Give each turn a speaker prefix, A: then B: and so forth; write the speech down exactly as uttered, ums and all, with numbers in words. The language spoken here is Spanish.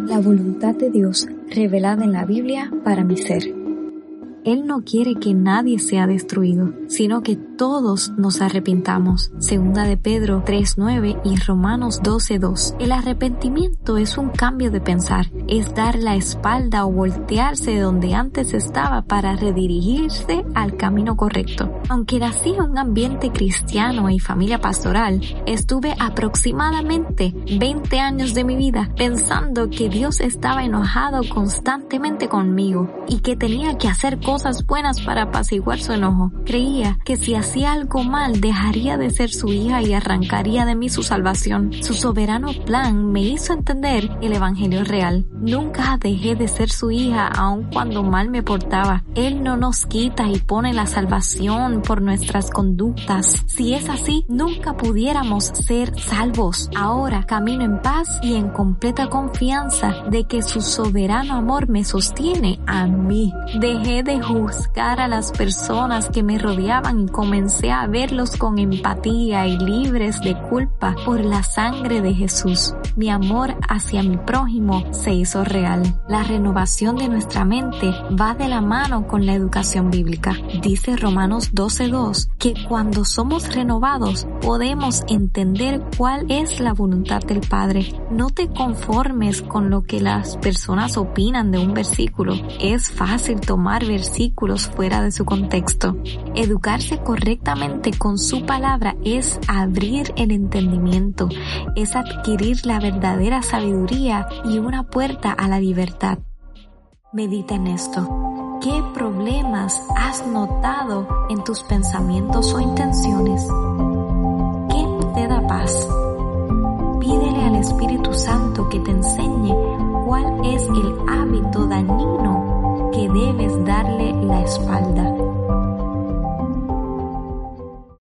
A: La voluntad de Dios revelada en la Biblia para mi ser. Él no quiere que nadie sea destruido, sino que todos nos arrepintamos. Segunda de Pedro tres nueve y Romanos doce dos. El arrepentimiento es un cambio de pensar, es dar la espalda o voltearse de donde antes estaba para redirigirse al camino correcto. Aunque nací en un ambiente cristiano y familia pastoral, estuve aproximadamente veinte años de mi vida pensando que Dios estaba enojado constantemente conmigo y que tenía que hacer cosas cosas buenas para apaciguar su enojo. Creía que si hacía algo mal dejaría de ser su hija y arrancaría de mí su salvación. Su soberano plan me hizo entender el evangelio real. Nunca dejé de ser su hija aun cuando mal me portaba. Él no nos quita y pone la salvación por nuestras conductas. Si es así, nunca pudiéramos ser salvos. Ahora camino en paz y en completa confianza de que su soberano amor me sostiene a mí. Dejé de juzgar a las personas que me rodeaban y comencé a verlos con empatía y libres de culpa por la sangre de Jesús. Mi amor hacia mi prójimo se hizo real. La renovación de nuestra mente va de la mano con la educación bíblica. Dice Romanos doce dos que cuando somos renovados podemos entender cuál es la voluntad del Padre. No te conformes con lo que las personas opinan de un versículo. Es fácil tomar versículos fuera de su contexto. Educarse correctamente con su palabra es abrir el entendimiento, es adquirir la verdadera sabiduría y una puerta a la libertad. Medita en esto. ¿Qué problemas has notado en tus pensamientos o intenciones? ¿Qué no te da paz? Pídele al Espíritu Santo que te enseñe cuál es el hábito dañino que debes darle la espalda.